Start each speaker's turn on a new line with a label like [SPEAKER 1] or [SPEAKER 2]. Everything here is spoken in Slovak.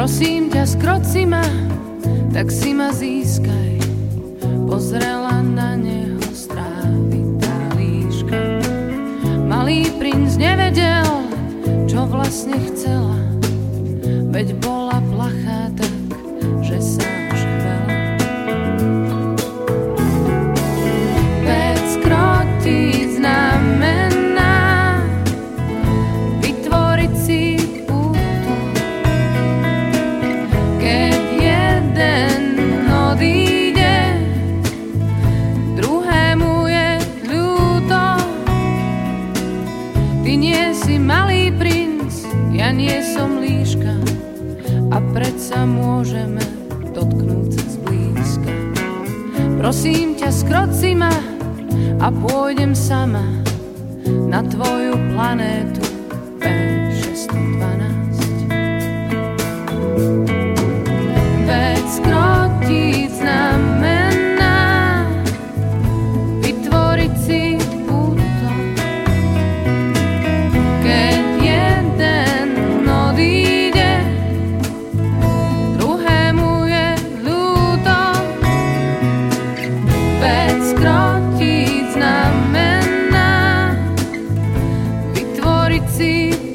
[SPEAKER 1] Prosím ťa, skroť si ma, tak si ma získaj. Pozrela na neho strávitá líška. Malý princ nevedel, čo vlastne chcela, veď bola plachá tak, že sa živela. Veď skrotiť znamená vytvoriť si puto. Keď jeden odíde, druhému je ľúto. Ty nie si malý princ, ja nie som líška, a predsa môžeme dotknúť sa zblízka. Prosím ťa, skroť si ma a pôjdem sama na tvoju planétu P612. Veď skrotiť znamená vytvoriť si puto. Keď jeden odíde, druhému je ľúto. Veď skrotiť znamená vytvoriť si